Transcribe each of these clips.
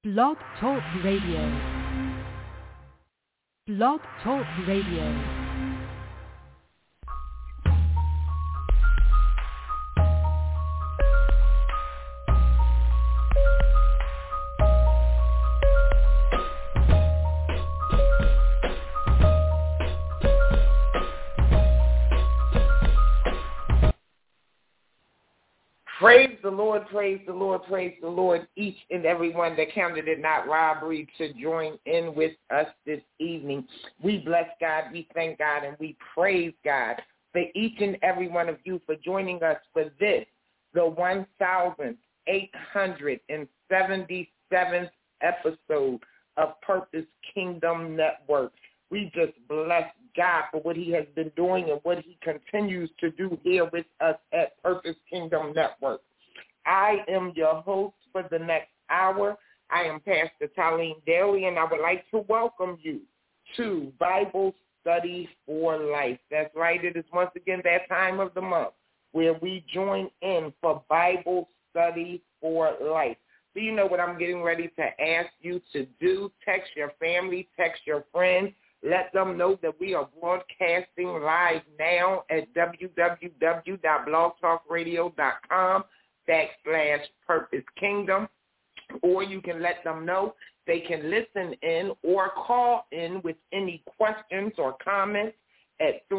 Blog Talk Radio. Blog Talk Radio. Praise the Lord, praise the Lord, praise the Lord, each and every one that counted it not robbery to join in with us this evening. We bless God, we thank God, and we praise God for each and every one of you for joining us for this, the 1,877th episode of Purpose Kingdom Network. We just bless God for what he has been doing and what he continues to do here with us at Purpose Kingdom Network. I am your host for the next hour. I am Pastor Talene Daly, and I would like to welcome you to Bible Study for Life. That's right. It is once again that time of the month where we join in for Bible Study for Life. So you know what I'm getting ready to ask you to do. Text your family, text your friends. Let them know that we are broadcasting live now at www.blogtalkradio.com/Purpose Kingdom. Or you can let them know they can listen in or call in with any questions or comments at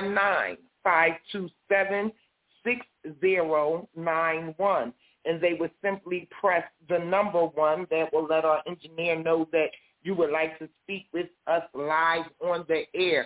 319-527-6091. And they would simply press the number 1 that will let our engineer know that you would like to speak with us live on the air.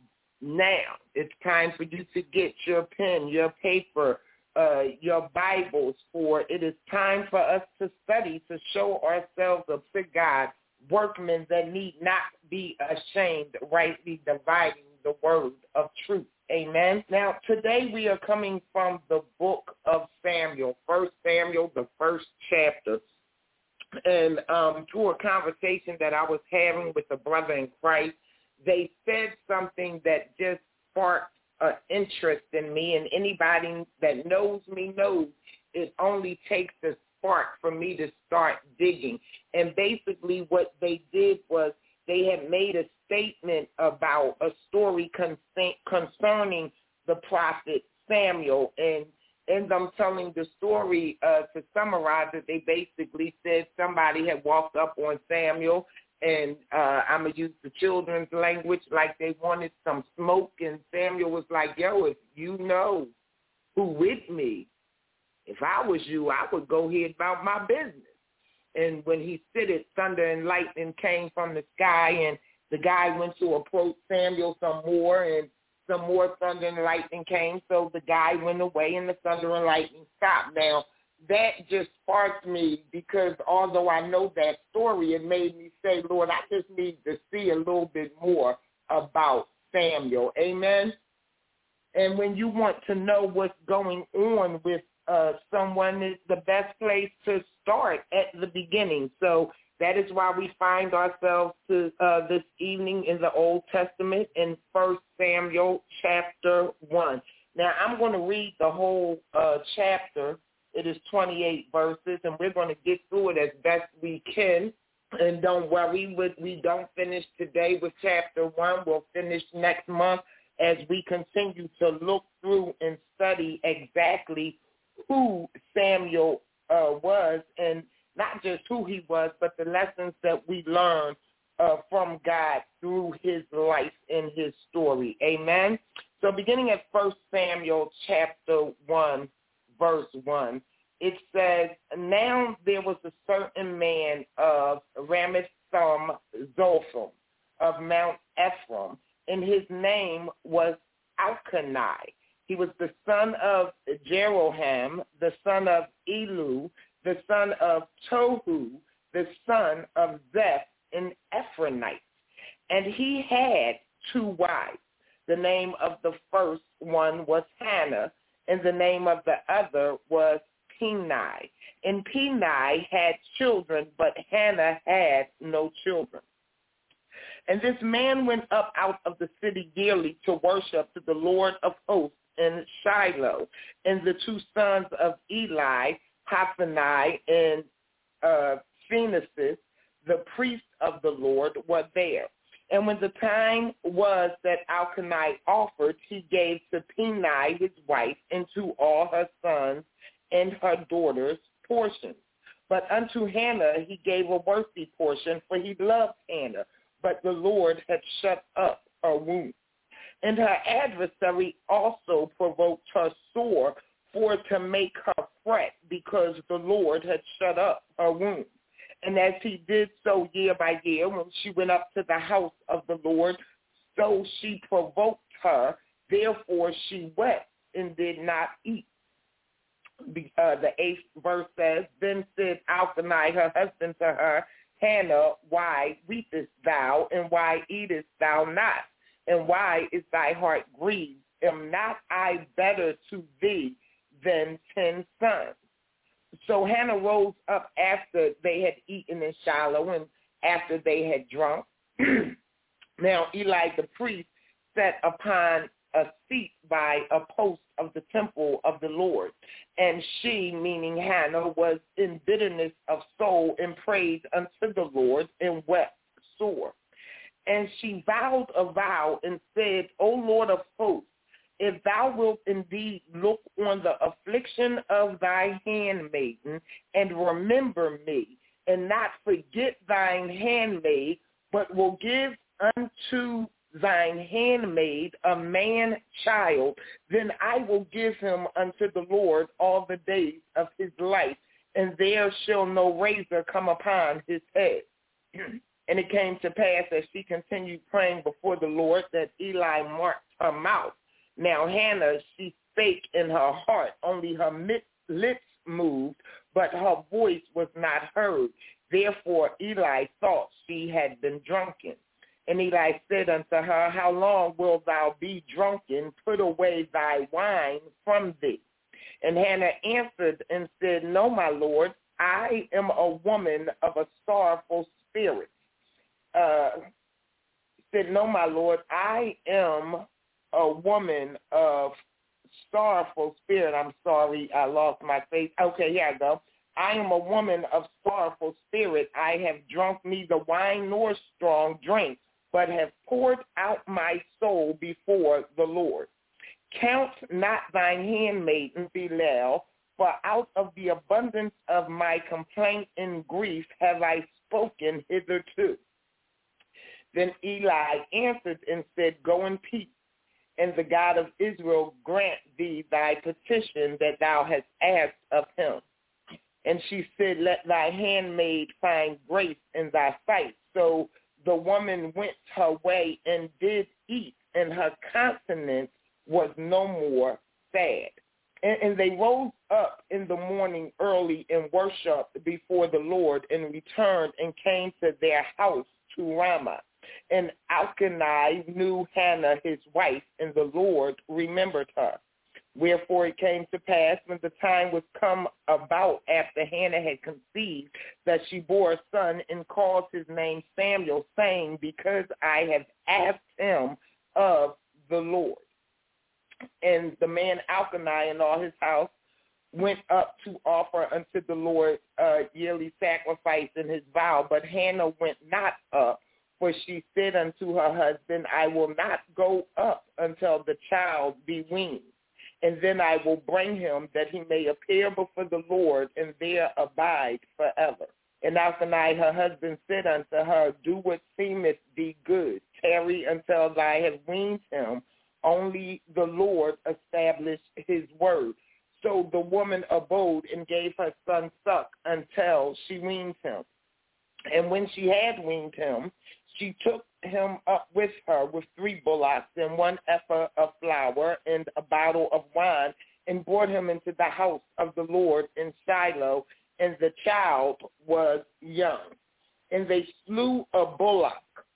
Now, it's time for you to get your pen, your paper, your Bibles, for it is time for us to study, to show ourselves up to God, workmen that need not be ashamed, rightly dividing the word of truth. Amen. Now, today we are coming from the book of Samuel, 1 Samuel, the first chapter. And through a conversation that I was having with a brother in Christ, they said something that just sparked interest in me. And anybody that knows me knows it only takes a spark for me to start digging. And basically what they did was they had made a statement about a story concerning the prophet Samuel. And in them telling the story, to summarize it, they basically said somebody had walked up on Samuel, and I'm going to use the children's language, like they wanted some smoke, and Samuel was like, yo, if you know who with me, if I was you, I would go ahead about my business. And when he said it, thunder and lightning came from the sky, and the guy went to approach Samuel some more, and some more thunder and lightning came, so the guy went away and the thunder and lightning stopped. Now, that just sparked me because although I know that story, it made me say, Lord, I just need to see a little bit more about Samuel. Amen? And when you want to know what's going on with someone, it's the best place to start at the beginning. So that is why we find ourselves this evening in the Old Testament in 1 Samuel chapter 1. Now, I'm going to read the whole chapter. It is 28 verses, and we're going to get through it as best we can. And don't worry, we don't finish today with chapter 1. We'll finish next month as we continue to look through and study exactly who Samuel was, and not just who he was, but the lessons that we learn from God through his life and his story. Amen? So beginning at 1 Samuel chapter 1, verse 1, it says, now there was a certain man of Ramathaim-Zophim of Mount Ephraim, and his name was Elkanah. He was the son of Jeroham, the son of Elu, the son of Tohu, the son of Zeph, an Ephraimite. And he had 2 wives. The name of the first one was Hannah, and the name of the other was Peni. And Peni had children, but Hannah had no children. And this man went up out of the city yearly to worship to the Lord of hosts in Shiloh. And the 2 sons of Eli, Hophni and Phinehas, the priests of the Lord, were there. And when the time was that Elkanah offered, he gave to Peninnah his wife and to all her sons and her daughters portions. But unto Hannah he gave a worthy portion, for he loved Hannah, but the Lord had shut up her womb. And her adversary also provoked her sore for to make her fret, because the Lord had shut up her womb. And as he did so year by year, when she went up to the house of the Lord, so she provoked her. Therefore she wept and did not eat. The 8th verse says, Then said Elkanah her husband to her, Hannah, why weepest thou, and why eatest thou not? And why is thy heart grieved? Am not I better to thee than 10 sons? So Hannah rose up after they had eaten in Shiloh and after they had drunk. Now Eli the priest sat upon a seat by a post of the temple of the Lord. And she, meaning Hannah, was in bitterness of soul and prayed unto the Lord and wept sore. And she vowed a vow and said, O Lord of hosts, if thou wilt indeed look on the affliction of thy handmaiden and remember me, and not forget thine handmaid, but will give unto thine handmaid a man child, then I will give him unto the Lord all the days of his life, and there shall no razor come upon his head. And it came to pass as she continued praying before the Lord that Eli marked her mouth. Now Hannah, she spake in her heart, only her lips moved, but her voice was not heard. Therefore Eli thought she had been drunken. And Eli said unto her, How long wilt thou be drunken? Put away thy wine from thee. And Hannah answered and said, No, my Lord, I am a woman of a sorrowful spirit. Said, No, my Lord, I am a woman of sorrowful spirit. I'm sorry, I lost my face. Okay, here I go. I am a woman of sorrowful spirit. I have drunk neither wine nor strong drink, but have poured out my soul before the Lord. Count not thine handmaiden Belial, for out of the abundance of my complaint and grief have I spoken hitherto. Then Eli answered and said, Go in peace, and the God of Israel grant thee thy petition that thou hast asked of him. And she said, Let thy handmaid find grace in thy sight. So the woman went her way and did eat, and her countenance was no more sad. And they rose up in the morning early and worshipped before the Lord, and returned and came to their house to Ramah. And Elkanah knew Hannah his wife, and the Lord remembered her. Wherefore it came to pass, when the time was come about after Hannah had conceived, that she bore a son and called his name Samuel, saying, Because I have asked him of the Lord. And the man Elkanah and all his house went up to offer unto the Lord yearly sacrifice in his vow, but Hannah went not up, for she said unto her husband, I will not go up until the child be weaned, and then I will bring him, that he may appear before the Lord, and there abide forever. And Elkanah her husband said unto her, Do what seemeth thee good. Tarry until thou have weaned him. Only the Lord established his word. So the woman abode and gave her son suck until she weaned him. And when she had weaned him, she took him up with her with 3 bullocks and 1 ephah of flour and a bottle of wine, and brought him into the house of the Lord in Shiloh, and the child was young. And they slew a bullock.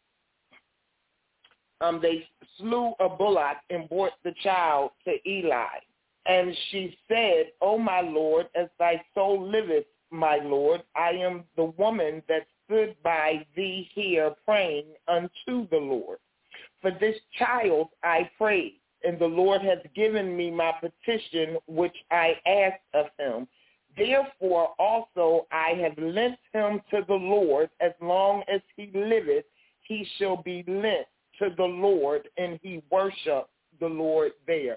They slew a bullock and brought the child to Eli. And she said, O my Lord, as thy soul liveth, my Lord, I am the woman that stood by thee here praying unto the Lord. For this child I prayed, and the Lord hath given me my petition which I asked of him. Therefore also I have lent him to the Lord. As long as he liveth, he shall be lent to the Lord, and he worship the Lord there.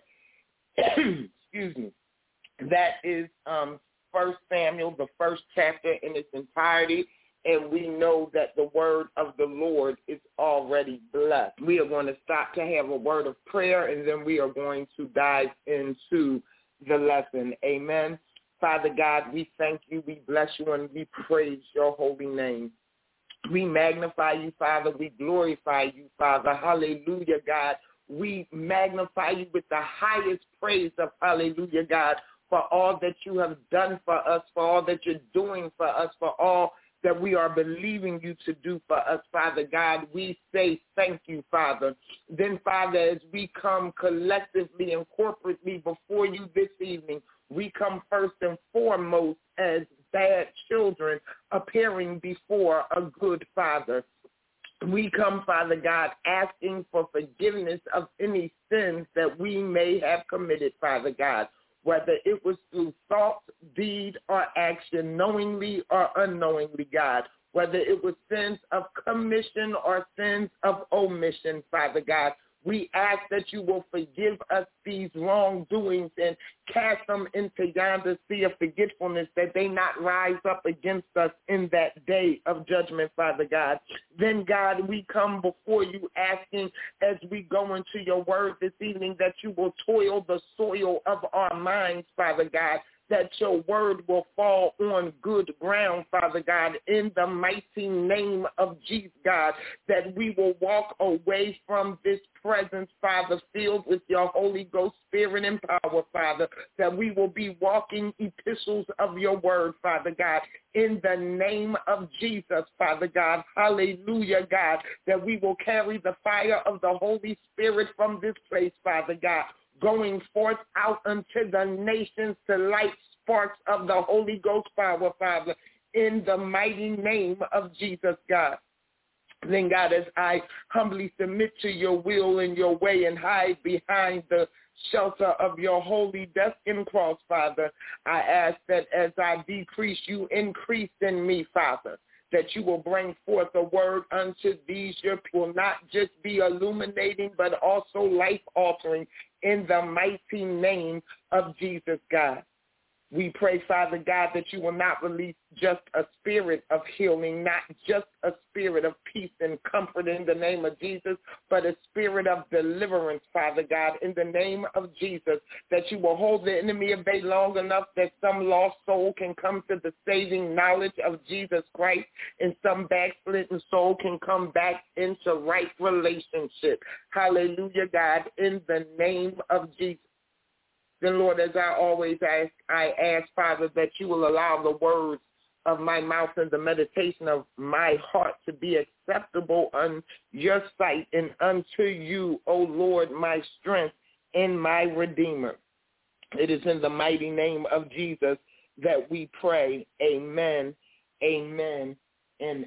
Excuse me. That is 1 Samuel, the first chapter in its entirety, and we know that the word of the Lord is already blessed. We are going to stop to have a word of prayer, and then we are going to dive into the lesson. Amen. Father God, we thank you, we bless you, and we praise your holy name. We magnify you, Father. We glorify you, Father. Hallelujah, God. We magnify you with the highest praise of hallelujah, God, for all that you have done for us, for all that you're doing for us, for all that we are believing you to do for us, Father God. We say thank you, Father. Then, Father, as we come collectively and corporately before you this evening, we come first and foremost as bad children appearing before a good Father. We come, Father God, asking for forgiveness of any sins that we may have committed, Father God, whether it was through thought, deed, or action, knowingly or unknowingly, God, whether it was sins of commission or sins of omission, Father God. We ask that you will forgive us these wrongdoings and cast them into yonder sea of forgetfulness, that they not rise up against us in that day of judgment, Father God. Then, God, we come before you asking as we go into your word this evening that you will toil the soil of our minds, Father God, that your word will fall on good ground, Father God, in the mighty name of Jesus, God, that we will walk away from this presence, Father, filled with your Holy Ghost spirit and power, Father, that we will be walking epistles of your word, Father God, in the name of Jesus, Father God. Hallelujah, God, that we will carry the fire of the Holy Spirit from this place, Father God, going forth out unto the nations to light sparks of the Holy Ghost power, Father, in the mighty name of Jesus, God. Then, God, as I humbly submit to your will and your way and hide behind the shelter of your holy death and cross, Father, I ask that as I decrease, you increase in me, Father, that you will bring forth a word unto these your people, not just be illuminating, but also life-altering in the mighty name of Jesus, God. We pray, Father God, that you will not release just a spirit of healing, not just a spirit of peace and comfort in the name of Jesus, but a spirit of deliverance, Father God, in the name of Jesus, that you will hold the enemy at bay long enough that some lost soul can come to the saving knowledge of Jesus Christ, and some backslidden soul can come back into right relationship. Hallelujah, God, in the name of Jesus. Then, Lord, as I always ask, Father, that you will allow the words of my mouth and the meditation of my heart to be acceptable on your sight and unto you, O Lord, my strength and my Redeemer. It is in the mighty name of Jesus that we pray. Amen, amen, and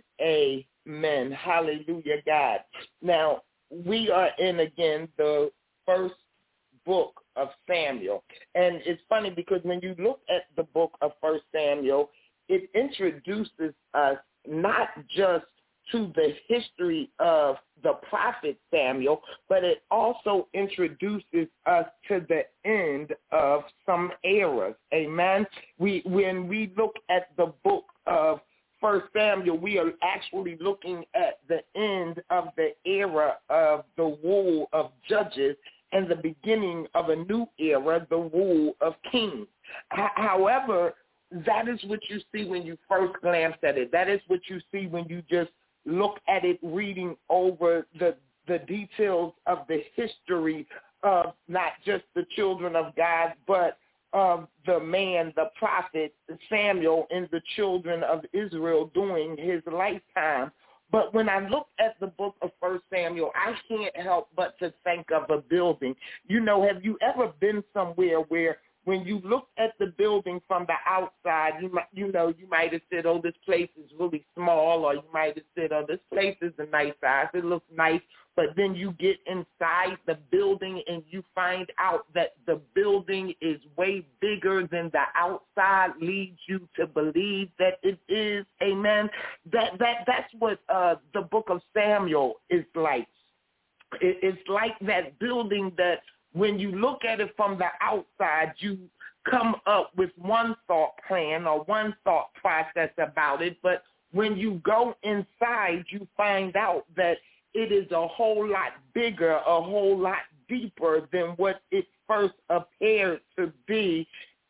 amen. Hallelujah, God. Now, we are in, again, the first book of Samuel. And it's funny because when you look at the book of 1 Samuel, it introduces us not just to the history of the prophet Samuel, but it also introduces us to the end of some eras. Amen. When we look at the book of 1 Samuel, we are actually looking at the end of the era of the rule of judges and the beginning of a new era, the rule of kings. However, that is what you see when you first glance at it. That is what you see when you just look at it, reading over the details of the history of not just the children of God, but of the man, the prophet Samuel, and the children of Israel during his lifetime. But when I look at the book of 1 Samuel, I can't help but to think of a building. You know, have you ever been somewhere where when you look at the building from the outside, you might have said, oh, this place is really small, or you might have said, oh, this place is a nice size. It looks nice But then you get inside the building and you find out that the building is way bigger than the outside leads you to believe that it is. Amen. That's what the book of Samuel is like. It's like that building that when you look at it from the outside, you come up with one thought plan or one thought process about it. But when you go inside, you find out that it is a whole lot bigger, a whole lot deeper than what it first appeared to be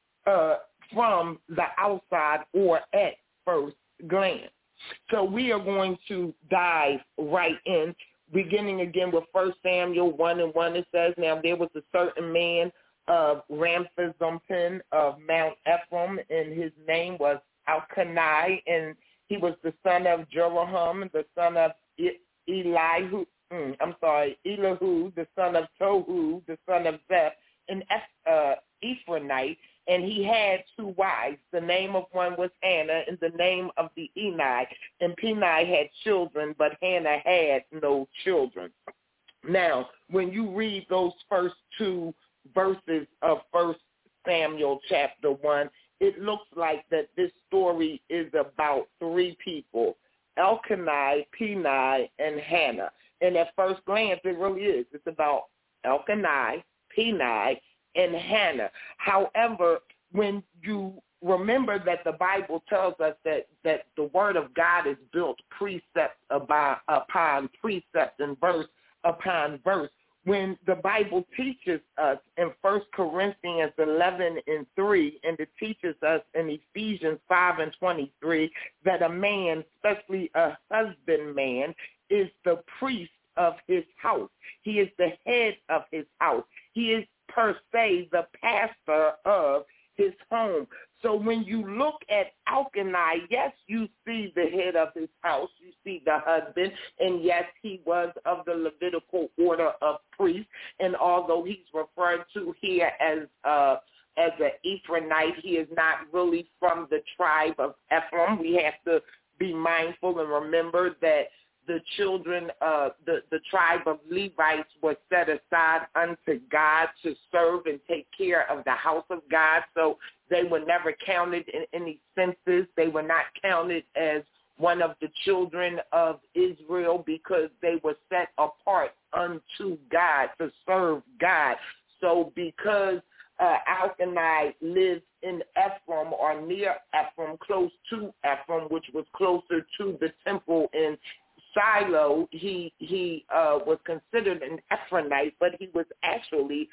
from the outside or at first glance. So we are going to dive right in, beginning again with 1 Samuel 1:1. It says, now there was a certain man of Ramphazompin of Mount Ephraim, and his name was Elkanah, and he was the son of Jeroham, the son of Elihu, the son of Tohu, the son of Zeph, an Ephraimite, and he had two wives. The name of one was Hannah, and the name of the Enai. And Penai had children, but Hannah had no children. Now, when you read those first two verses of 1 Samuel chapter 1, it looks like that this story is about three people, Elkanah, Penai, and Hannah. And at first glance, it really is. It's about Elkanah, Penai, and Hannah. However, when you remember that the Bible tells us that the Word of God is built precept upon precept and verse upon verse, when the Bible teaches us in 1 Corinthians 11:3, and it teaches us in Ephesians 5:23, that a man, especially a husbandman, is the priest of his house. He is the head of his house. He is per se the pastor of his home. So when you look at Elkanah, yes, you see the head of his house, you see the husband, and yes, he was of the Levitical order of priests. And although he's referred to here as an Ephraimite, he is not really from the tribe of Ephraim. We have to be mindful and remember that the children, the tribe of Levites were set aside unto God to serve and take care of the house of God. So they were never counted in any census. They were not counted as one of the children of Israel because they were set apart unto God to serve God. So because Elkanah lived in Ephraim or near Ephraim, close to Ephraim, which was closer to the temple in Shiloh, he was considered an Ephraimite, but he was actually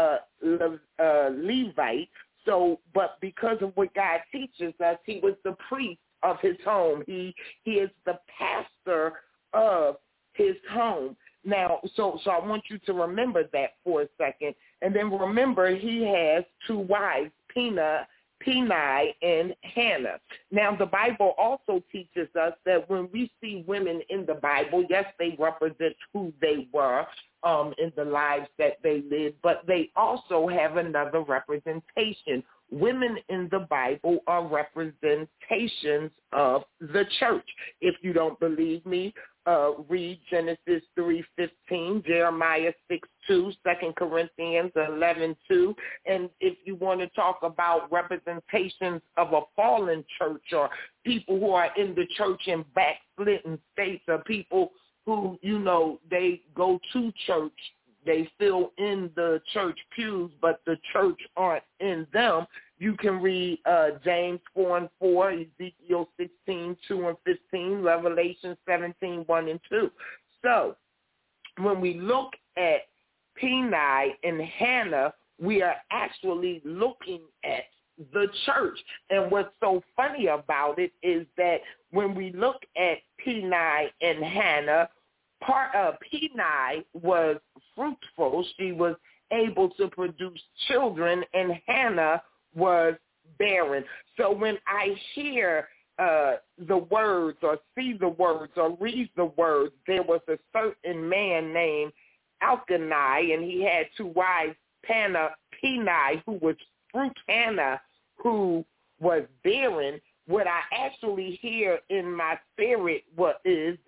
Levite. So, but because of what God teaches us, he was the priest of his home. He is the pastor of his home. Now, so I want you to remember that for a second, and then remember he has two wives, Penai, and Hannah. Now, the Bible also teaches us that when we see women in the Bible, yes, they represent who they were in the lives that they lived, but they also have another representation. Women in the Bible are representations of the church. If you don't believe me, read Genesis 3:15, Jeremiah 6:2, 2 Corinthians 11:2. And if you want to talk about representations of a fallen church or people who are in the church in backslidden states or people who, you know, they go to church, they fill in the church pews, but the church aren't in them, you can read James 4:4, Ezekiel 16:2-15, Revelation 17:1-2. So when we look at Penai and Hannah, we are actually looking at the church. And what's so funny about it is that when we look at Penai and Hannah, part of Penai was fruitful. She was able to produce children, and Hannah was barren. So when I hear the words or see the words or read the words, there was a certain man named Elkanah, and he had two wives, Penai, who was fruit, Hannah, who was barren. What I actually hear in my spirit is that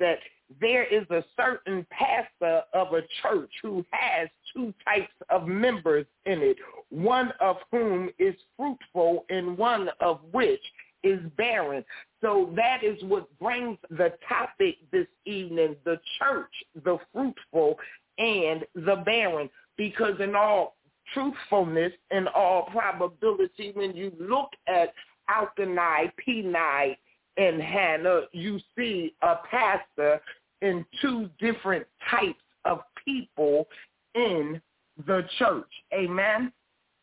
there is a certain pastor of a church who has two types of members in it, one of whom is fruitful and one of which is barren. So that is what brings the topic this evening, the church, the fruitful and the barren, because in all truthfulness, in all probability, when you look at Elkanah, Peni, and Hannah, you see a pastor in two different types of people in the church. Amen?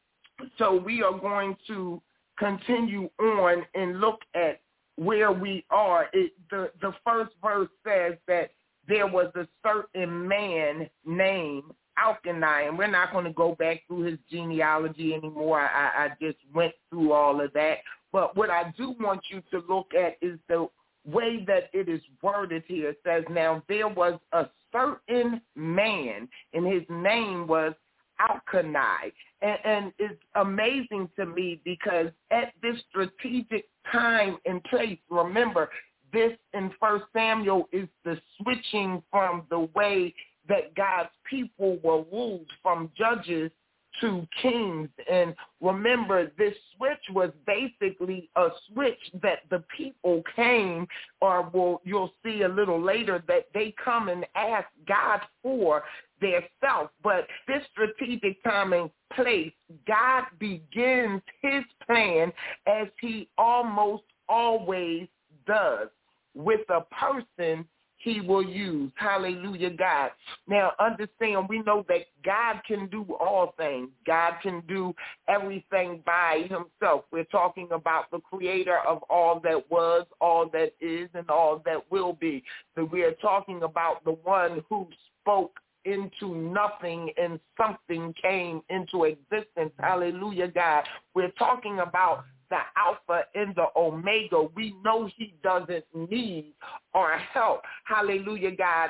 So we are going to continue on and look at where we are. The first verse says that there was a certain man named Elkanah, and we're not going to go back through his genealogy anymore. I just went through all of that. But what I do want you to look at is the way that it is worded here. It says, now there was a certain man, and his name was Elkanah. And it's amazing to me because at this strategic time and place, remember, this in 1 Samuel is the switching from the way that God's people were ruled from judges to kings. And remember, this switch was basically a switch that the people came, or you'll see a little later that they come and ask God for their self. But this strategic time and place, God begins his plan as he almost always does with a person he will use. Hallelujah, God. Now, understand, we know that God can do all things. God can do everything by himself. We're talking about the creator of all that was, all that is, and all that will be. So we are talking about the one who spoke into nothing and something came into existence. Hallelujah, God. We're talking about the Alpha and the Omega. We know he doesn't need our help. Hallelujah, God.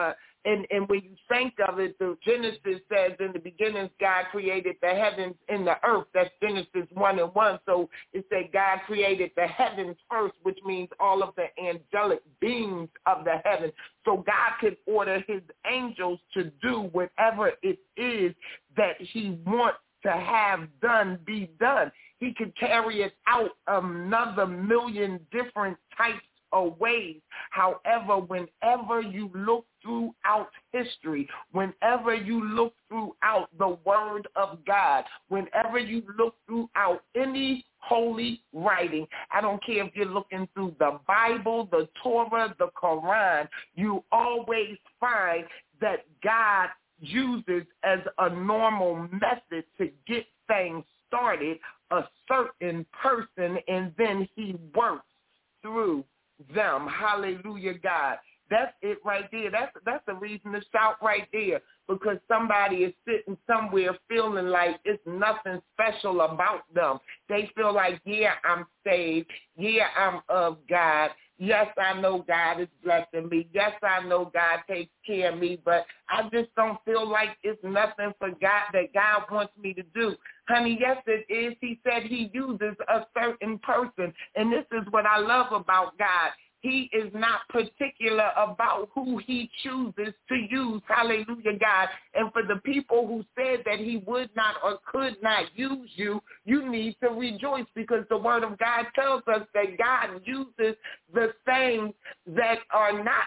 And when you think of it, the Genesis says in the beginning, God created the heavens and the earth. That's Genesis 1:1. So it said God created the heavens first, which means all of the angelic beings of the heavens. So God could order his angels to do whatever it is that he wants to have done, be done. He could carry it out another million different types of ways. However, whenever you look throughout history, whenever you look throughout the Word of God, whenever you look throughout any holy writing, I don't care if you're looking through the Bible, the Torah, the Quran, you always find that God uses as a normal method to get things started a certain person, and then he works through them. Hallelujah, God. That's it right there. That's the reason to shout right there, because somebody is sitting somewhere feeling like it's nothing special about them. They feel like, yeah, I'm saved. Yeah, I'm of God. Yes, I know God is blessing me. Yes, I know God takes care of me, but I just don't feel like it's nothing for God that God wants me to do. Honey, yes, it is. He said he uses a certain person, and this is what I love about God. He is not particular about who he chooses to use. Hallelujah, God. And for the people who said that he would not or could not use you, you need to rejoice, because the word of God tells us that God uses the things that are not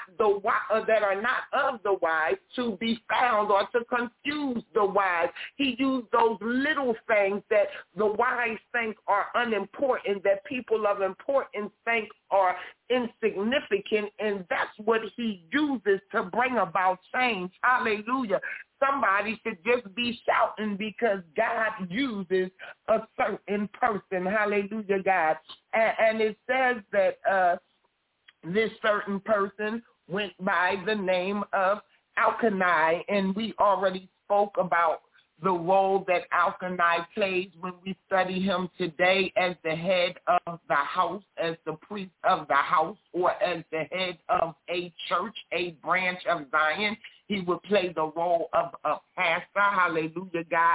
of the wise to be found or to confuse the wise. He used those little things that the wise think are unimportant, that people of importance think are insignificant, and that's what he uses to bring about change. Hallelujah. Somebody should just be shouting because God uses a certain person. Hallelujah, God. And it says that this certain person went by the name of Elkanah, and we already spoke about the role that Elkanah plays when we study him today as the head of the house, as the priest of the house, or as the head of a church, a branch of Zion. He would play the role of a pastor. Hallelujah, God.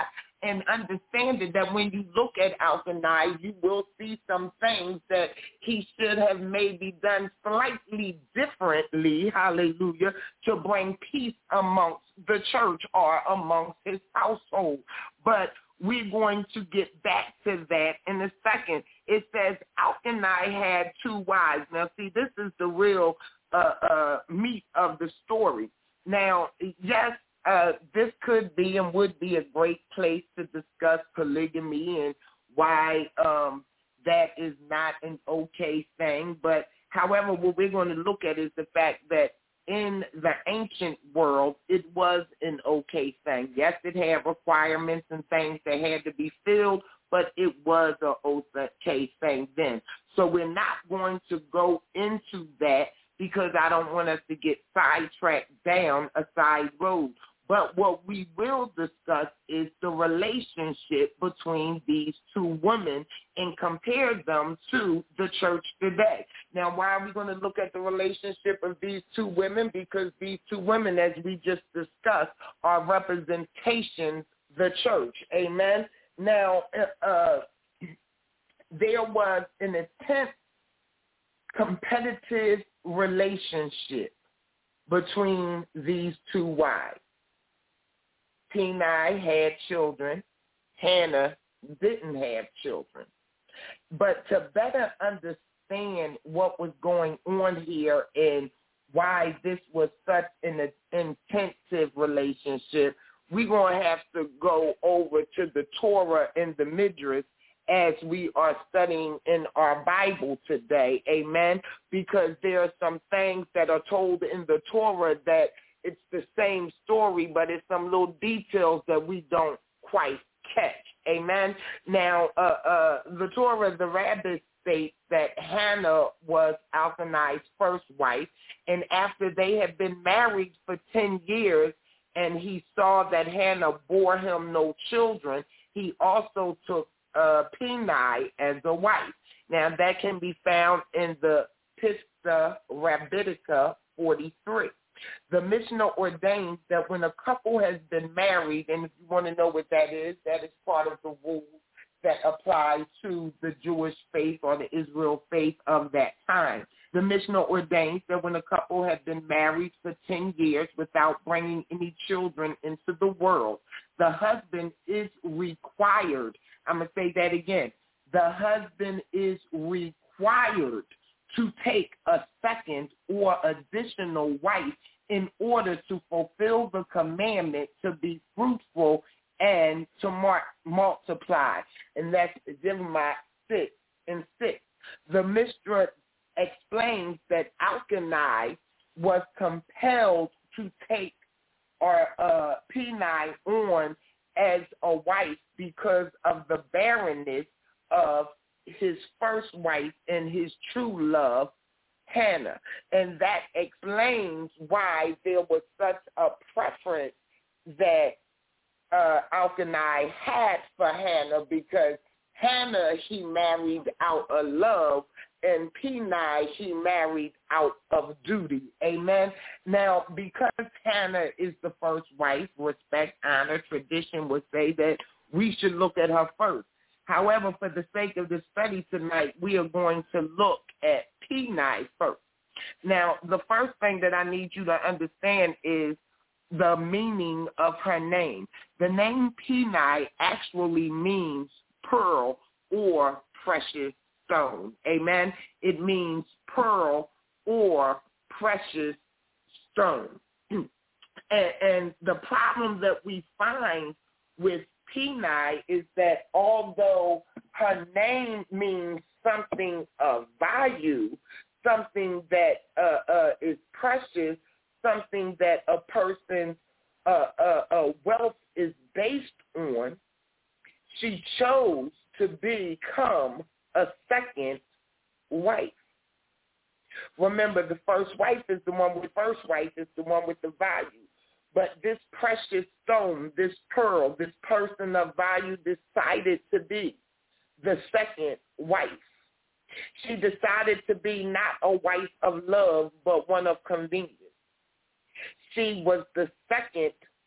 and understanding that when you look at Elkanah, you will see some things that he should have maybe done slightly differently, hallelujah, to bring peace amongst the church or amongst his household. But we're going to get back to that in a second. It says Elkanah had 2 wives. Now, see, this is the real meat of the story. Now, yes, this could be and would be a great place to discuss polygamy and why that is not an okay thing. But, however, what we're going to look at is the fact that in the ancient world, it was an okay thing. Yes, it had requirements and things that had to be filled, but it was an okay thing then. So we're not going to go into that because I don't want us to get sidetracked down a side road. But what we will discuss is the relationship between these 2 women and compare them to the church today. Now, why are we going to look at the relationship of these 2 women? Because these 2 women, as we just discussed, are representations of the church. Amen? Now, there was an intense competitive relationship between these 2 wives. Peninnah had children. Hannah didn't have children. But to better understand what was going on here and why this was such an intensive relationship, we're going to have to go over to the Torah and the Midrash as we are studying in our Bible today, amen, because there are some things that are told in the Torah that it's the same story, but it's some little details that we don't quite catch. Amen. Now, the Torah, the rabbis state that Hannah was Elkanah's first wife, and after they had been married for 10 years, and he saw that Hannah bore him no children, he also took Peninnah as a wife. Now, that can be found in the Pista Rabbitica 43. The Mishnah ordains that when a couple has been married, and if you want to know what that is part of the rules that apply to the Jewish faith or the Israel faith of that time. The Mishnah ordains that when a couple has been married for 10 years without bringing any children into the world, the husband is required, I'm going to say that again, the husband is required to take a second or additional wife in order to fulfill the commandment to be fruitful and to multiply. And that's Jeremiah 6:6. The Mishnah explains that Elkanah was compelled to take Peninnah on as a wife because of the barrenness of his first wife and his true love, Hannah. And that explains why there was such a preference that Elkanah had for Hannah, because Hannah he married out of love, and Peninnah he married out of duty. Amen. Now, because Hannah is the first wife, respect, honor, tradition would say that we should look at her first. However, for the sake of the study tonight, we are going to look at Peninnah first. Now, the first thing that I need you to understand is the meaning of her name. The name Peninnah actually means pearl or precious stone. Amen. It means pearl or precious stone. And the problem that we find with Peninnah is that although her name means something of value, something that is precious, something that a person's wealth is based on, she chose to become a second wife. Remember, the first wife is the one with the value. But this precious stone, this pearl, this person of value decided to be the second wife. She decided to be not a wife of love, but one of convenience. She was the second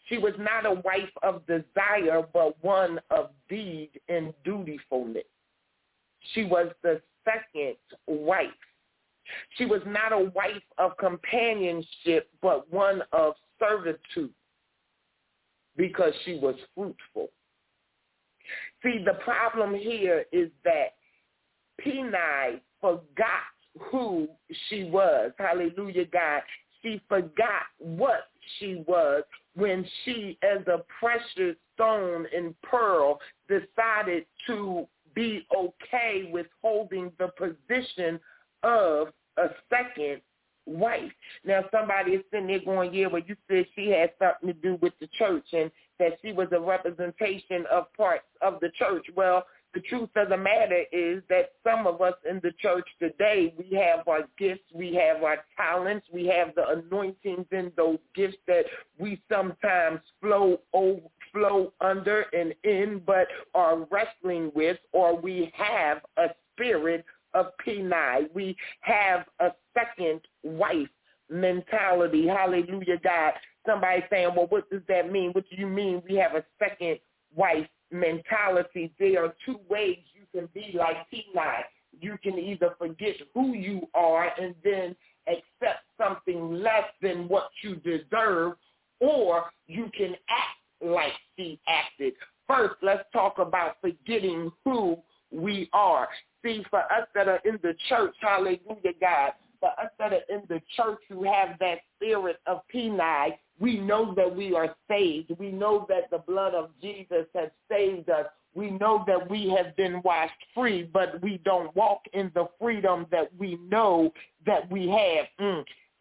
She was not a wife of desire, but one of deed and dutifulness. She was the second wife. She was not a wife of companionship, but one of servitude, because she was fruitful. See, the problem here is that Penai forgot who she was. Hallelujah, God. She forgot what she was when she, as a precious stone and pearl, decided to be okay with holding the position of a second wife. Now, somebody is sitting there going, yeah, well, you said she had something to do with the church and that she was a representation of parts of the church. Well, the truth of the matter is that some of us in the church today, we have our gifts, we have our talents, we have the anointings in those gifts that we sometimes flow under and in, but are wrestling with, or we have a spirit of Penai. We have a second wife mentality. Hallelujah, God. Somebody saying, well, what does that mean? What do you mean we have a second wife mentality? There are two ways you can be like Penai. You can either forget who you are and then accept something less than what you deserve, or you can act like she acted. First, let's talk about forgetting who we are. See, for us that are in the church, hallelujah, God, for us that are in the church who have that spirit of Penai, we know that we are saved. We know that the blood of Jesus has saved us. We know that we have been washed free, but we don't walk in the freedom that we know that we have.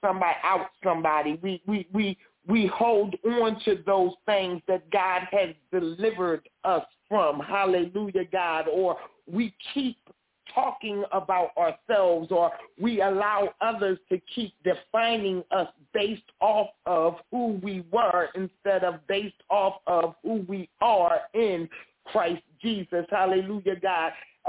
We hold on to those things that God has delivered us from. Hallelujah, God. Or we keep talking about ourselves, or we allow others to keep defining us based off of who we were instead of based off of who we are in Christ Jesus. Hallelujah, God.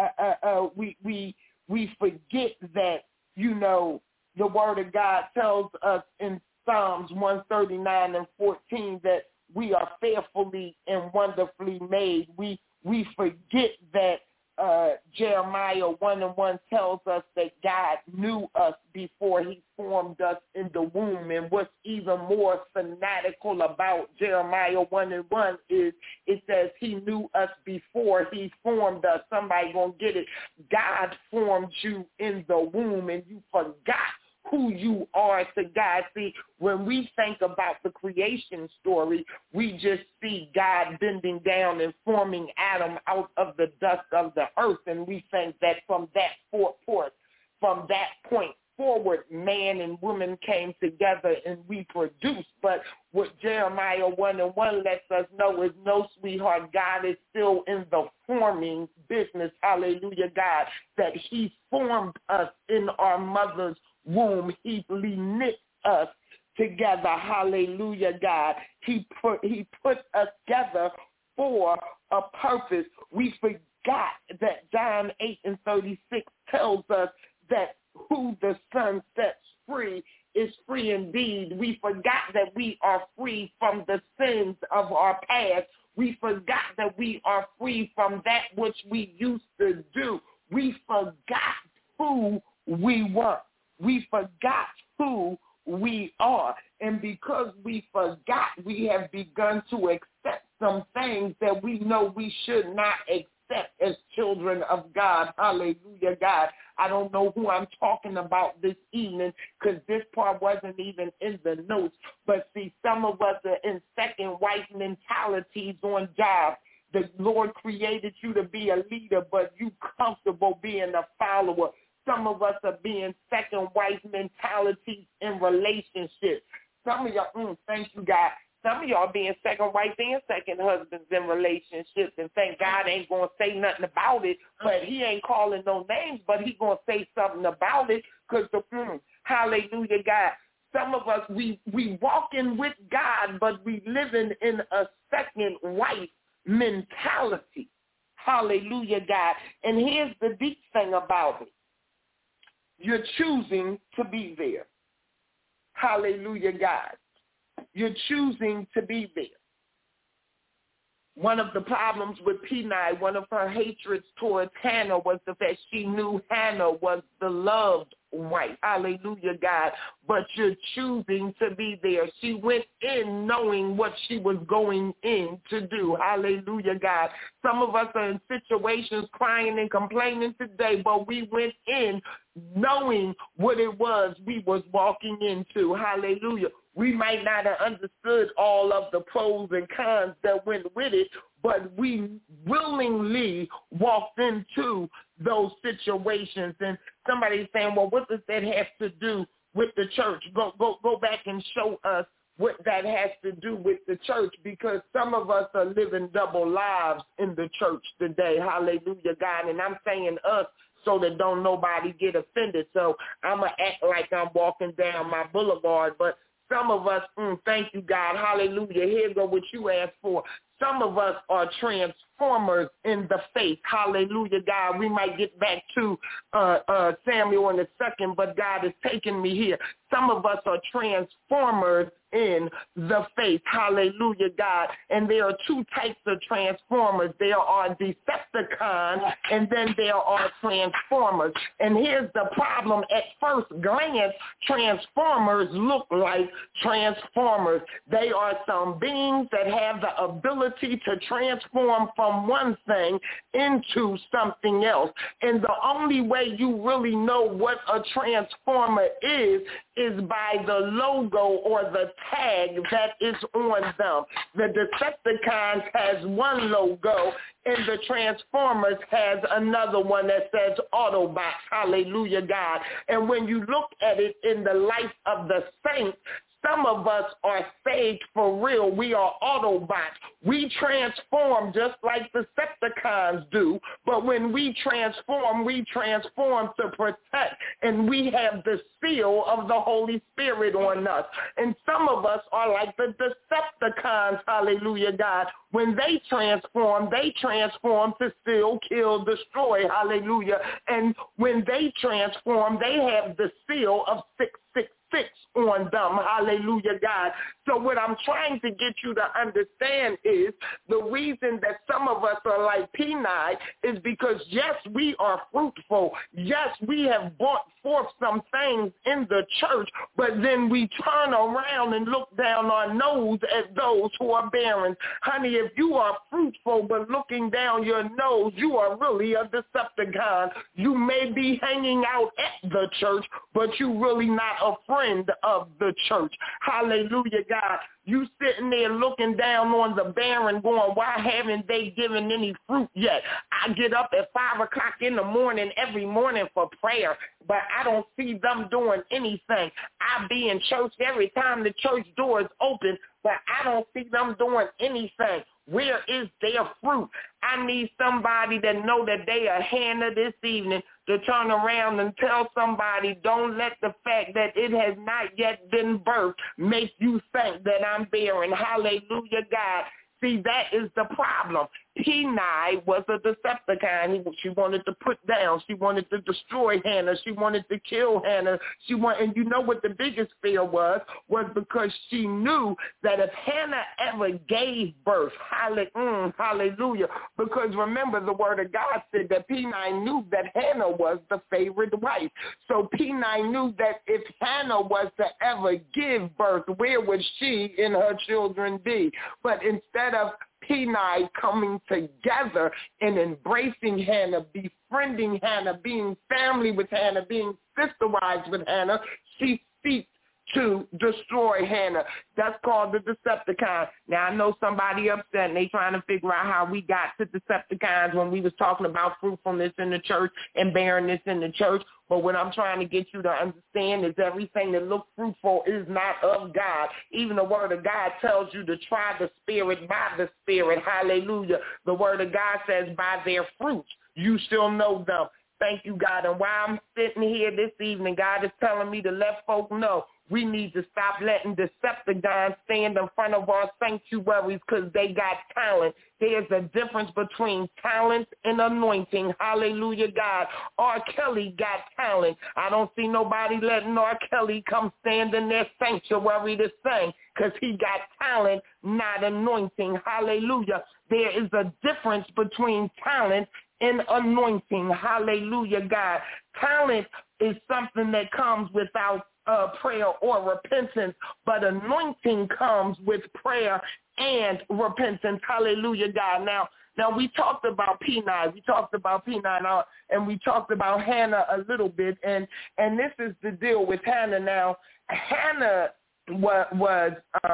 We forget that, you know, the word of God tells us in Psalms 139 and 14 that we are fearfully and wonderfully made. We forget that Jeremiah 1:1 tells us that God knew us before he formed us in the womb. And what's even more fanatical about Jeremiah 1:1 is it says he knew us before he formed us. Somebody gonna get it. God formed you in the womb, and you forgot who you are to God. See, when we think about the creation story, we just see God bending down and forming Adam out of the dust of the earth, and we think that from that point forward, man and woman came together and reproduced. But what Jeremiah 1:1 lets us know is, no, sweetheart, God is still in the forming business. Hallelujah, God, that he formed us in our mother's womb. He knit us together. Hallelujah, God. He put us together for a purpose. We forgot that John 8:36 tells us that who the Son sets free is free indeed. We forgot that we are free from the sins of our past. We forgot that we are free from that which we used to do. We forgot who we were. We forgot who we are. And because we forgot, we have begun to accept some things that we know we should not accept as children of God. Hallelujah, God. I don't know who I'm talking about this evening because this part wasn't even in the notes. But see, some of us are in second wife mentalities on jobs. The Lord created you to be a leader, but you comfortable being a follower. Some of us are being second wife mentalities in relationships. Some of y'all, thank you, God. Some of y'all being second wife and second husbands in relationships, and thank God ain't going to say nothing about it, but he ain't calling no names, but he going to say something about it because hallelujah, God. Some of us, we walking with God, but we living in a second wife mentality. Hallelujah, God. And here's the deep thing about it. You're choosing to be there. Hallelujah, God. You're choosing to be there. One of the problems with Penai, one of her hatreds towards Hannah was the fact she knew Hannah was the loved wife. Hallelujah, God. But you're choosing to be there. She went in knowing what she was going in to do. Hallelujah, God. Some of us are in situations crying and complaining today, but we went in knowing what it was we was walking into. Hallelujah. We might not have understood all of the pros and cons that went with it, but we willingly walked into those situations. And somebody's saying, well, what does that have to do with the church? Go back and show us what that has to do with the church, because some of us are living double lives in the church today. Hallelujah, God. And I'm saying us so that don't nobody get offended. So I'm going to act like I'm walking down my boulevard, but some of us, thank you, God, hallelujah, here go what you asked for. Some of us are transformers in the faith. Hallelujah, God. We might get back to Samuel in a second, but God is taking me here. Some of us are transformers in the faith. Hallelujah, God. And there are two types of transformers. There are Decepticons, and then there are transformers. And here's the problem. At first glance, transformers look like transformers. They are some beings that have the ability to transform from one thing into something else. And the only way you really know what a transformer is by the logo or the tag that is on them. The Decepticons has one logo, and the Transformers has another one that says Autobots. Hallelujah, God. And when you look at it in the life of the saints, some of us are saved for real. We are Autobots. We transform just like the Decepticons do, but when we transform to protect, and we have the seal of the Holy Spirit on us. And some of us are like the Decepticons, hallelujah, God. When they transform to steal, kill, destroy, hallelujah. And when they transform, they have the seal of 666 on them. Hallelujah, God. So what I'm trying to get you to understand is the reason that some of us are like Penai is because, yes, we are fruitful. Yes, we have brought forth some things in the church, but then we turn around and look down our nose at those who are barren. Honey, if you are fruitful but looking down your nose, you are really a Decepticon. You may be hanging out at the church, but you really not a friend of the church. Hallelujah, God. You sitting there looking down on the barren going, why haven't they given any fruit yet? I get up at 5 o'clock in the morning every morning for prayer, but I don't see them doing anything. I be in church every time the church door is open, but I don't see them doing anything. Where is their fruit? I need somebody that know that they are Hannah this evening to turn around and tell somebody, don't let the fact that it has not yet been birthed make you think that I'm barren. Hallelujah, God. See, that is the problem. Penai was a Decepticon. She wanted to put down. She wanted to destroy Hannah. She wanted to kill Hannah. And you know what the biggest fear was because she knew that if Hannah ever gave birth, hallelujah, because remember the word of God said that Penai knew that Hannah was the favorite wife. So Penai knew that if Hannah was to ever give birth, where would she and her children be? But instead of Penai coming together and embracing Hannah, befriending Hannah, being family with Hannah, being sister-wise with Hannah, she seeks to destroy Hannah. That's called the Decepticon. Now, I know somebody upset and they trying to figure out how we got to Decepticons when we was talking about fruitfulness in the church and barrenness in the church. But what I'm trying to get you to understand is everything that looks fruitful is not of God. Even the word of God tells you to try the spirit by the spirit. Hallelujah. The word of God says by their fruits you shall know them. Thank you, God. And while I'm sitting here this evening, God is telling me to let folk know we need to stop letting Decepticons stand in front of our sanctuaries because they got talent. There's a difference between talent and anointing. Hallelujah, God. R. Kelly got talent. I don't see nobody letting R. Kelly come stand in their sanctuary to sing because he got talent, not anointing. Hallelujah. there is a difference between talent and anointing. Hallelujah, God. Talent is something that comes without prayer or repentance, but anointing comes with prayer and repentance. Hallelujah, God. Now we talked about P9. We talked about P9, and we talked about Hannah a little bit, and this is the deal with Hannah. Now, Hannah was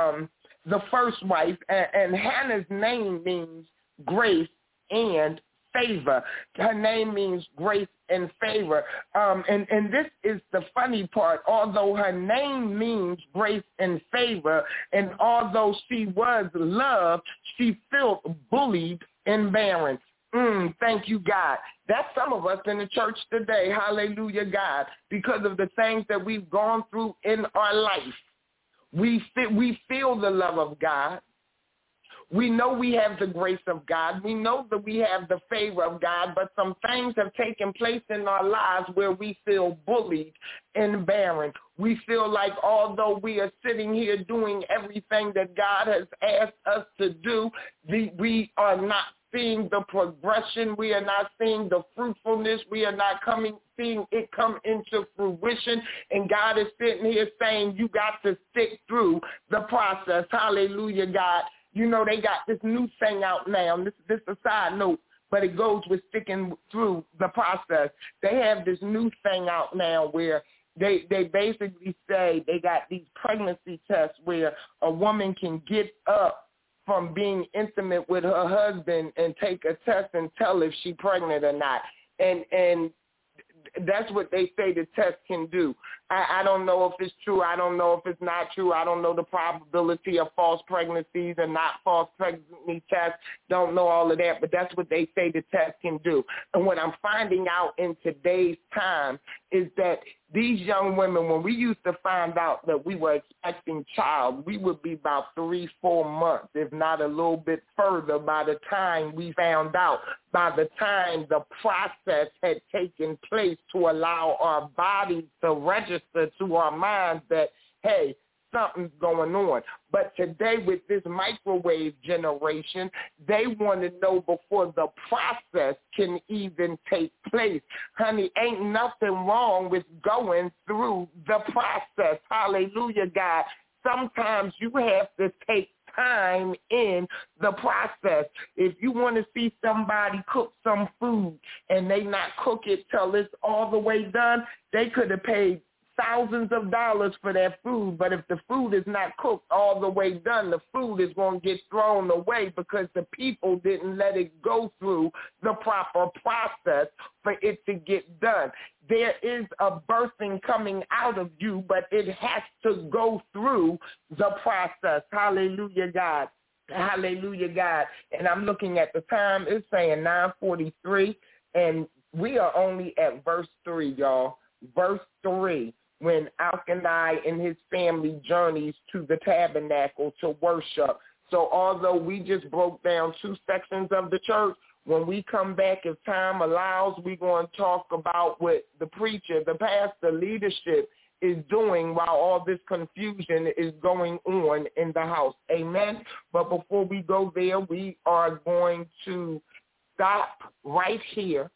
the first wife, and Hannah's name means grace and favor. Her name means grace and favor. And this is the funny part. Although her name means grace and favor, and although she was loved, she felt bullied and barren. Thank you, God. That's some of us in the church today. Hallelujah, God. Because of the things that we've gone through in our life. We feel the love of God. We know we have the grace of God. We know that we have the favor of God, but some things have taken place in our lives where we feel bullied and barren. We feel like although we are sitting here doing everything that God has asked us to do, we are not seeing the progression. We are not seeing the fruitfulness. We are not seeing it come into fruition. And God is sitting here saying, you got to stick through the process. Hallelujah, God. You know, they got this new thing out now. This is a side note, but it goes with sticking through the process. They have this new thing out now where they basically say they got these pregnancy tests where a woman can get up from being intimate with her husband and take a test and tell if she's pregnant or not. And that's what they say the test can do. I don't know if it's true. I don't know if it's not true. I don't know the probability of false pregnancies and not false pregnancy tests. Don't know all of that, but that's what they say the test can do. And what I'm finding out in today's time is that these young women, when we used to find out that we were expecting child, we would be about 3-4 months, if not a little bit further, by the time we found out, by the time the process had taken place to allow our bodies to register to our minds that, hey, something's going on. But today with this microwave generation, they want to know before the process can even take place. Honey, ain't nothing wrong with going through the process. Hallelujah, God. Sometimes you have to take time in the process. If you want to see somebody cook some food and they not cook it till it's all the way done, they could have paid thousands of dollars for that food, but if the food is not cooked all the way done, the food is going to get thrown away because the people didn't let it go through the proper process for it to get done. There is a birthing coming out of you, but it has to go through the process. Hallelujah, God. Hallelujah, God. And I'm looking at the time. It's saying 9:43, and we are only at verse 3, y'all. Verse 3. When Alkanai and his family journeys to the tabernacle to worship. So although we just broke down 2 sections of the church, when we come back, if time allows, we're going to talk about what the preacher, the pastor, leadership is doing while all this confusion is going on in the house. Amen? But before we go there, we are going to stop right here.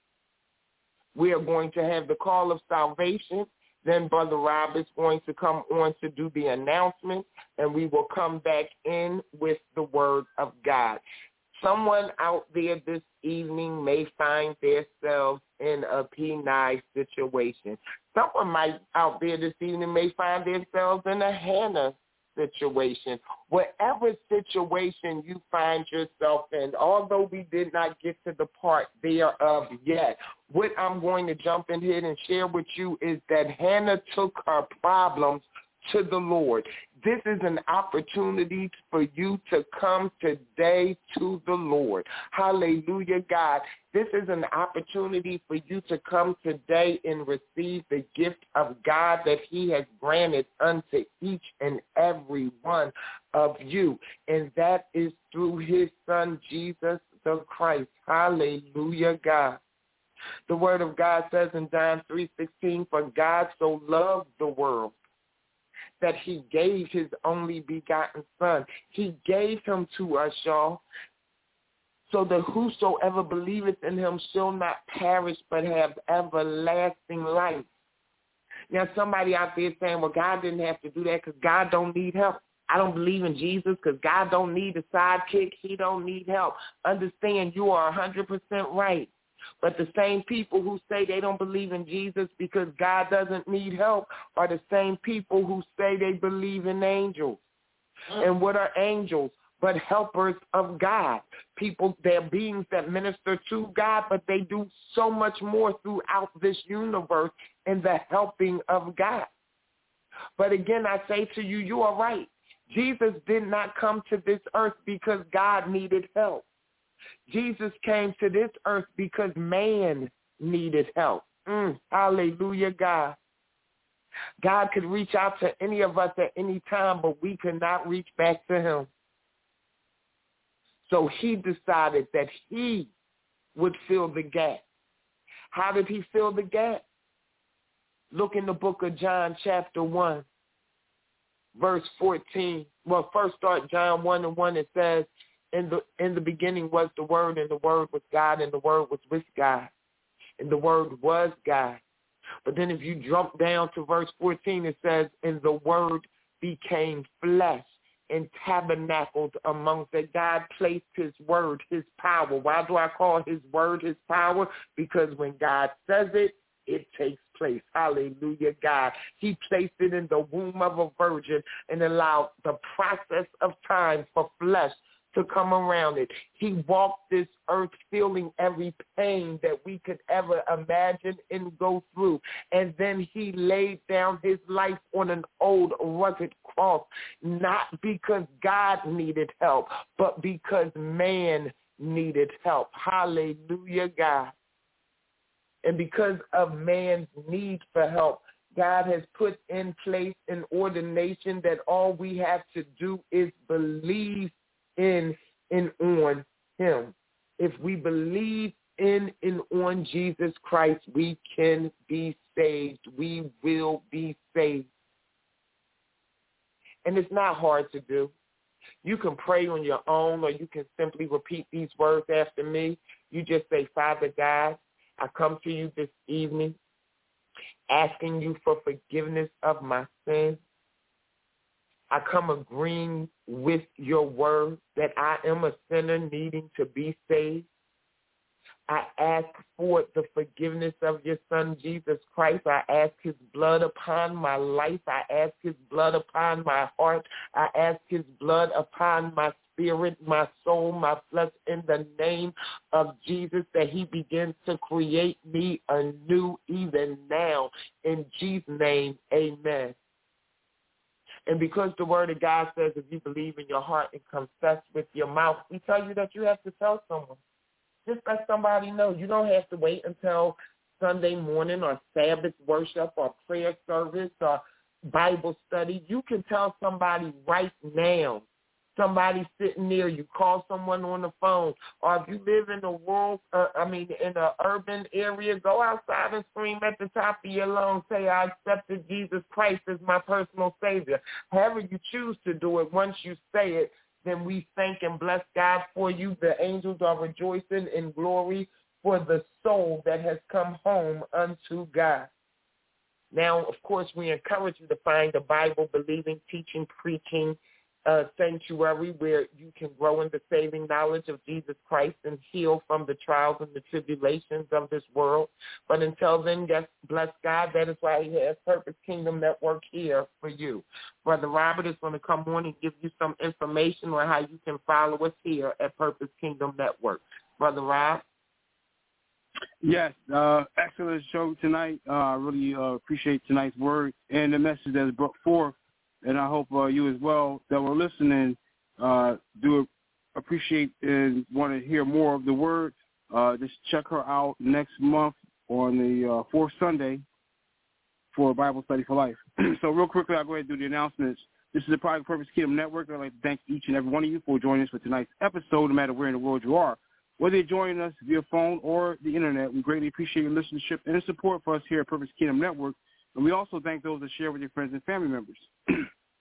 We are going to have the call of salvation. Then Brother Rob is going to come on to do the announcement, and we will come back in with the word of God. Someone out there this evening may find themselves in a P9 situation. Someone out there this evening may find themselves in a Hannah situation. Whatever situation you find yourself in, although we did not get to the part thereof yet, what I'm going to jump in here and share with you is that Hannah took her problems to the Lord. This is an opportunity for you to come today to the Lord. Hallelujah, God. This is an opportunity for you to come today and receive the gift of God that he has granted unto each and every one of you. And that is through his son, Jesus the Christ. Hallelujah, God. The word of God says in John 3:16, for God so loved the world that he gave his only begotten son. He gave him to us, y'all. so that whosoever believeth in him shall not perish but have everlasting life. Now, somebody out there saying, well, God didn't have to do that because God don't need help. I don't believe in Jesus because God don't need a sidekick. He don't need help. Understand, you are 100% right. But the same people who say they don't believe in Jesus because God doesn't need help are the same people who say they believe in angels. And what are angels but helpers of God? People, they're beings that minister to God, but they do so much more throughout this universe in the helping of God. But again, I say to you, you are right. Jesus did not come to this earth because God needed help. Jesus came to this earth because man needed help. Hallelujah, God. God could reach out to any of us at any time, but we could not reach back to him. So he decided that he would fill the gap. How did he fill the gap? Look in the book of John chapter 1, verse 14. Well, first start John 1:1. It says, in the beginning was the Word, and the Word was God, and the Word was with God, and the Word was God. But then if you jump down to verse 14, it says, and the Word became flesh and tabernacled amongst us. God placed his word, his power. Why do I call his word his power? Because when God says it, it takes place. Hallelujah, God. He placed it in the womb of a virgin and allowed the process of time for flesh to come around it. He walked this earth feeling every pain that we could ever imagine and go through. And then he laid down his life on an old rugged cross, not because God needed help, but because man needed help. Hallelujah, God. And because of man's need for help, God has put in place an ordination that all we have to do is believe in and on him. If we believe in and on Jesus Christ, we can be saved. We will be saved. And it's not hard to do. You can pray on your own, or you can simply repeat these words after me. You just say, Father God, I come to you this evening asking you for forgiveness of my sins. I come agreeing with your word that I am a sinner needing to be saved. I ask for the forgiveness of your son, Jesus Christ. I ask his blood upon my life. I ask his blood upon my heart. I ask his blood upon my spirit, my soul, my flesh, in the name of Jesus, that he begins to create me anew even now. In Jesus' name, amen. And because the word of God says if you believe in your heart and confess with your mouth, we tell you that you have to tell someone. Just let somebody know. You don't have to wait until Sunday morning or Sabbath worship or prayer service or Bible study. You can tell somebody right now. Somebody sitting near you, call someone on the phone, or if you live in in an urban area, go outside and scream at the top of your lungs, say, I accepted Jesus Christ as my personal Savior. However you choose to do it, once you say it, then we thank and bless God for you. The angels are rejoicing in glory for the soul that has come home unto God. Now, of course, we encourage you to find a Bible-believing, teaching, preaching sanctuary where you can grow in the saving knowledge of Jesus Christ and heal from the trials and the tribulations of this world. But until then, just bless God. That is why he has Purpose Kingdom Network here for you. Brother Robert is going to come on and give you some information on how you can follow us here at Purpose Kingdom Network. Brother Rob? Yes, excellent show tonight. I really appreciate tonight's word and the message that is brought forth. And I hope you as well that were listening do appreciate and want to hear more of the word. Just check her out next month on the fourth Sunday for Bible Study for Life. So real quickly, I'll go ahead and do the announcements. This is the Project Purpose Kingdom Network. I'd like to thank each and every one of you for joining us for tonight's episode, no matter where in the world you are. Whether you're joining us via phone or the Internet, we greatly appreciate your listenership and support for us here at Purpose Kingdom Network. And we also thank those that share with your friends and family members.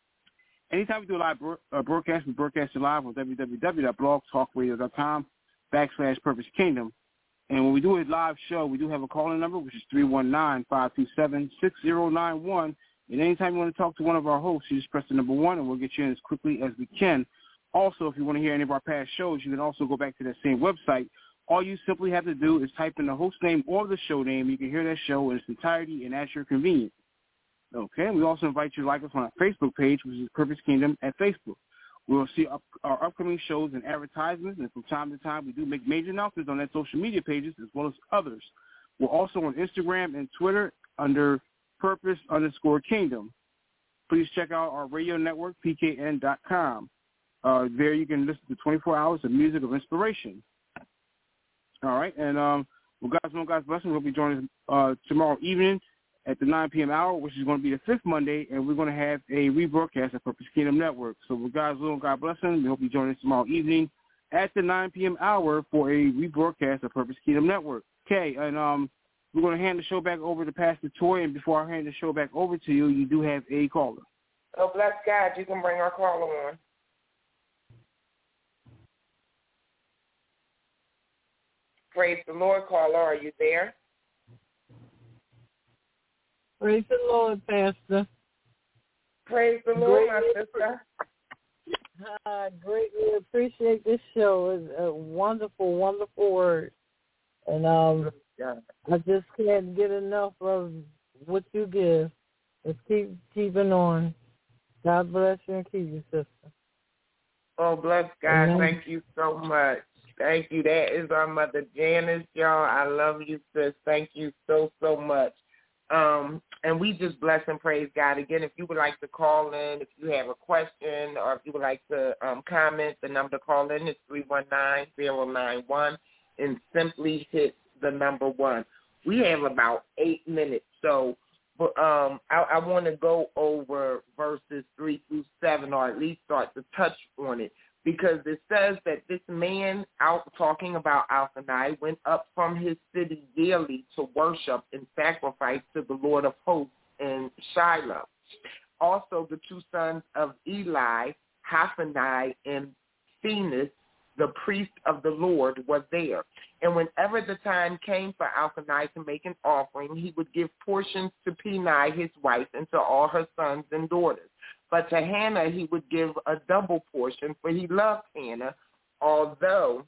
Anytime we do a live broadcast, we broadcast it live on www.blogtalkradio.com. /Purpose Kingdom. And when we do a live show, we do have a call-in number, which is 319-527-6091. And anytime you want to talk to one of our hosts, you just press the number 1, and we'll get you in as quickly as we can. Also, if you want to hear any of our past shows, you can also go back to that same website. All you simply have to do is type in the host name or the show name. You can hear that show in its entirety and at your convenience. Okay, we also invite you to like us on our Facebook page, which is Purpose Kingdom at Facebook. We'll see our upcoming shows and advertisements, and from time to time we do make major announcements on that social media pages as well as others. We're also on Instagram and Twitter under Purpose_Kingdom. Please check out our radio network, pkn.com. There you can listen to 24 hours of music of inspiration. All right, and God's blessing. We'll be joining us tomorrow evening at the 9 p.m. hour, which is going to be the 5th Monday, and we're going to have a rebroadcast at Purpose Kingdom Network. So with God's will and God blessing, we hope you join us tomorrow evening at the 9 p.m. hour for a rebroadcast of Purpose Kingdom Network. Okay, and we're going to hand the show back over to Pastor Toy, and before I hand the show back over to you, you do have a caller. Oh, bless God. You can bring our caller on. Praise the Lord, caller. Are you there? Praise the Lord, Pastor. Praise the Lord, my sister. I greatly appreciate this show. It's a wonderful, wonderful word. And I just can't get enough of what you give. Just keep keeping on. God bless you and keep you, sister. Oh, bless God. Amen. Thank you so much. Thank you. That is our Mother Janice, y'all. I love you, sis. Thank you so, so much. And we just bless and praise God. Again, if you would like to call in, if you have a question, or if you would like to comment, the number to call in is 319-091, and simply hit the number 1. We have about 8 minutes, so I want to go over verses 3 through 7, or at least start to touch on it, because it says that this man, out talking about Elkanah, went up from his city yearly to worship and sacrifice to the Lord of hosts in Shiloh. Also, the 2 sons of Eli, Hophni and Phinehas, the priest of the Lord, were there. And whenever the time came for Elkanah to make an offering, he would give portions to Peninnah, his wife, and to all her sons and daughters. But to Hannah he would give a double portion, for he loved Hannah, although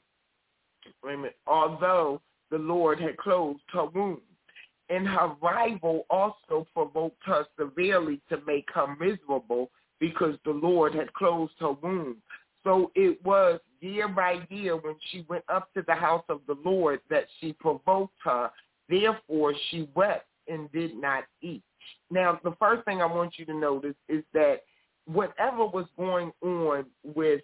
the Lord had closed her womb. And her rival also provoked her severely to make her miserable, because the Lord had closed her womb. So it was year by year when she went up to the house of the Lord that she provoked her. Therefore she wept and did not eat. Now, the first thing I want you to notice is that whatever was going on with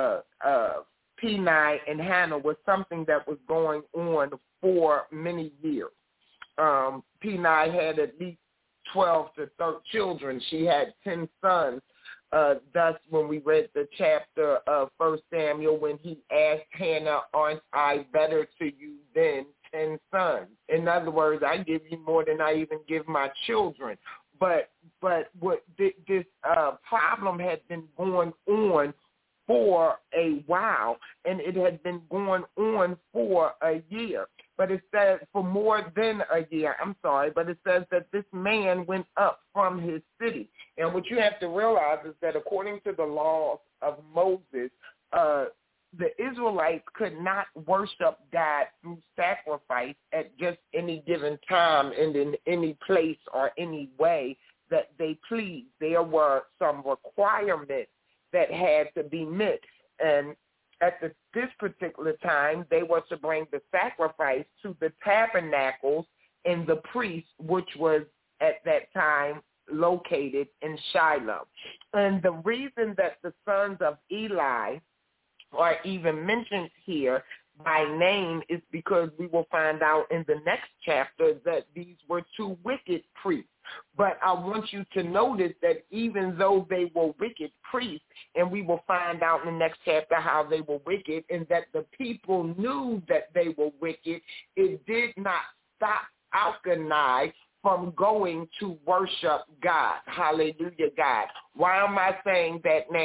Peninnah and Hannah was something that was going on for many years. Peninnah had at least 12 to 13 children. She had 10 sons. Thus, when we read the chapter of 1 Samuel, when he asked Hannah, aren't I better to you than 10 sons? In other words, I give you more than I even give my children. But what this problem had been going on for a while, and it had been going on for a year. But it says for more than a year, but it says that this man went up from his city. And what you have to realize is that according to the laws of Moses, the Israelites could not worship God through sacrifice at just any given time and in any place or any way that they pleased. There were some requirements that had to be met. And at this particular time, they were to bring the sacrifice to the tabernacles and the priest, which was at that time located in Shiloh. And the reason that the sons of Eli are even mentioned here by name is because we will find out in the next chapter that these were 2 wicked priests. But I want you to notice that even though they were wicked priests, and we will find out in the next chapter how they were wicked, and that the people knew that they were wicked, it did not stop Elkanah from going to worship God. Hallelujah, God. Why am I saying that now?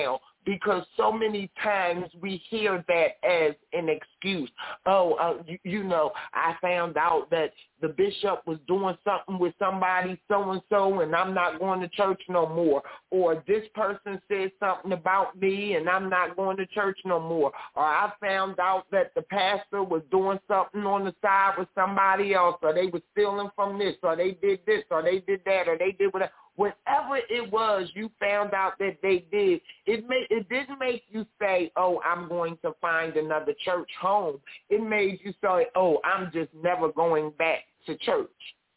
because so many times we hear that as an excuse. You know, I found out that the bishop was doing something with somebody so-and-so and I'm not going to church no more. Or this person said something about me and I'm not going to church no more. Or I found out that the pastor was doing something on the side with somebody else, or they were stealing from this, or they did this, or they did that, or they did whatever. Whatever it was you found out that they did, it didn't make you say, oh, I'm going to find another church home. It made you say, oh, I'm just never going back to church.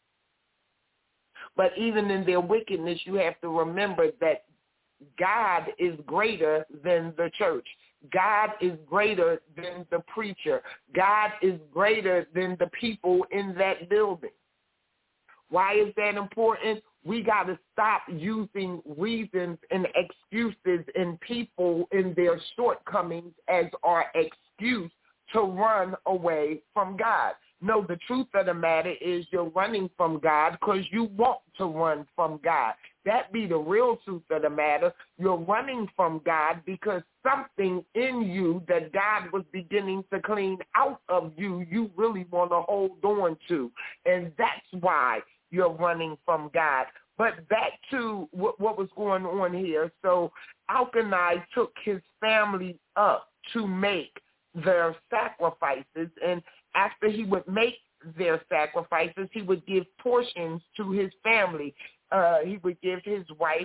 But even in their wickedness, you have to remember that God is greater than the church. God is greater than the preacher. God is greater than the people in that building. Why is that important? We got to stop using reasons and excuses and people in their shortcomings as our excuse to run away from God. No, the truth of the matter is you're running from God because you want to run from God. That be the real truth of the matter. You're running from God because something in you that God was beginning to clean out of you, you really want to hold on to. And that's why you're running from God. But back to what was going on here. So Elkanah took his family up to make their sacrifices. And after he would make their sacrifices, he would give portions to his family. He would give his wife,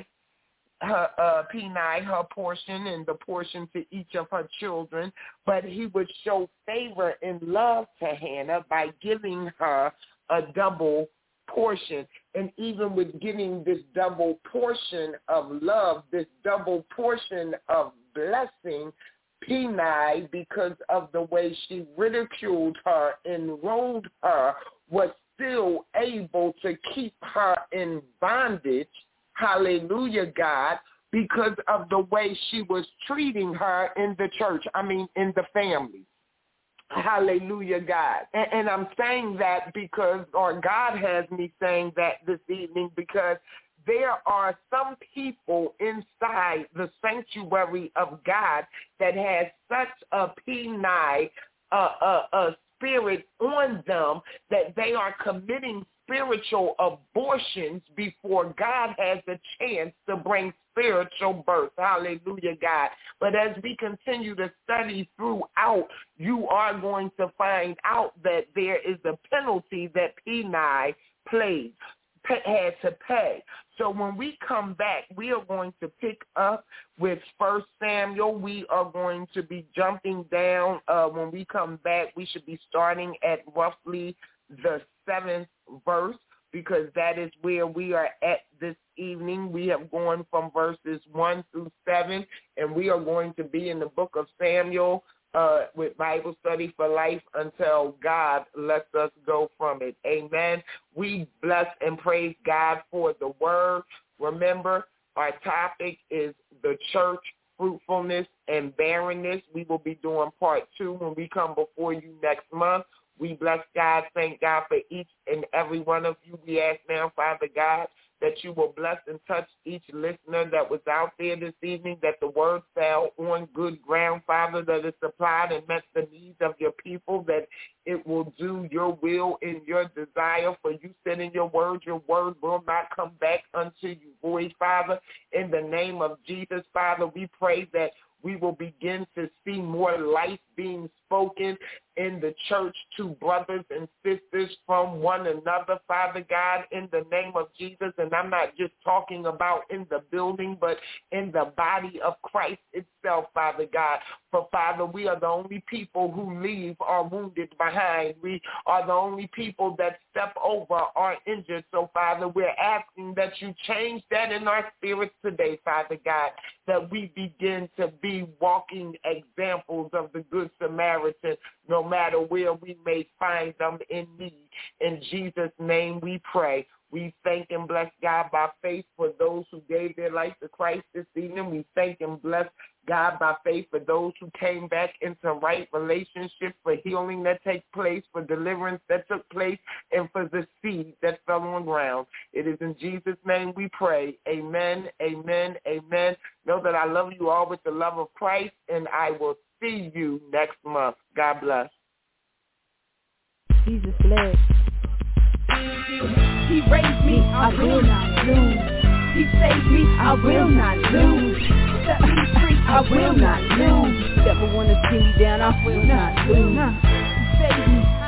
Penai, her portion and the portion to each of her children. But he would show favor and love to Hannah by giving her a double portion. And even with getting this double portion of love, this double portion of blessing, Penai, because of the way she ridiculed her and ruled her, was still able to keep her in bondage, hallelujah, God, because of the way she was treating her in the church, in the family. Hallelujah, God. And I'm saying that because, or God has me saying that this evening, because there are some people inside the sanctuary of God that has such a Penai, a spirit on them that they are committing spiritual abortions before God has a chance to bring spiritual birth. Hallelujah, God. But as we continue to study throughout, you are going to find out that there is a penalty that Penai had to pay. So when we come back, we are going to pick up with 1 Samuel. We are going to be jumping down. When we come back, we should be starting at roughly the 7th verse, because that is where we are at this evening. We have gone from verses 1 through 7, and we are going to be in the book of Samuel with Bible Study for Life until God lets us go from it. Amen. We bless and praise God for the word. Remember, our topic is the church, fruitfulness, and barrenness. We will be doing part 2 when we come before you next month. We bless God, thank God for each and every one of you. We ask now, Father God, that you will bless and touch each listener that was out there this evening, that the word fell on good ground, Father, that it supplied and met the needs of your people, that it will do your will and your desire. For you said in your word will not come back unto you void, Father. In the name of Jesus, Father, we pray that we will begin to see more life being spoken in the church to brothers and sisters from one another, Father God, in the name of Jesus. And I'm not just talking about in the building, but in the body of Christ itself, Father God. For, Father, we are the only people who leave or wounded behind. We are the only people that step over or injured. So, Father, we're asking that you change that in our spirits today, Father God, that we begin to be walking examples of the Good Samaritan, no matter where we may find them in need. In Jesus' name we pray. We thank and bless God by faith for those who gave their life to Christ this evening. We thank and bless God by faith for those who came back into right relationship, for healing that takes place, for deliverance that took place, and for the seed that fell on ground. It is in Jesus' name we pray. Amen, amen, amen. Know that I love you all with the love of Christ, and I will see you next month. God bless. Jesus led. He raised me, I will not lose. He saved me, I will not lose. Set me free, I will not lose. Never wanna see me down, I will not lose. He saved me,